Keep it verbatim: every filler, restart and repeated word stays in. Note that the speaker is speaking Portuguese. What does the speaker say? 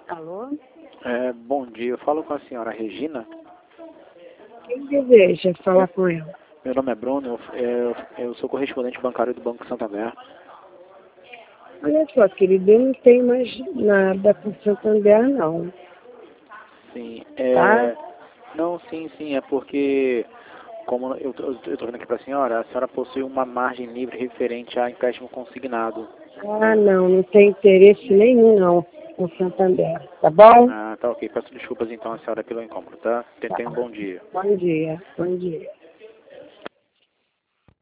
Alô? É, bom dia, eu falo com a senhora Regina. Quem deseja falar É, com ela? meu nome é Bruno, eu, eu, eu sou correspondente bancário do Banco Santander. Olha só, querido, eu não tenho mais nada com Santander, não. Sim, Tá? é... Não, sim, sim, é porque, como eu estou vendo aqui para a senhora, a senhora possui uma margem livre referente a empréstimo consignado. Ah, não, não tem interesse nenhum, não, com Santander. Tá bom? Ah, tá ok, peço desculpas então a senhora pelo incômodo, tá? Tá. Tenha um bom dia. Bom dia, bom dia.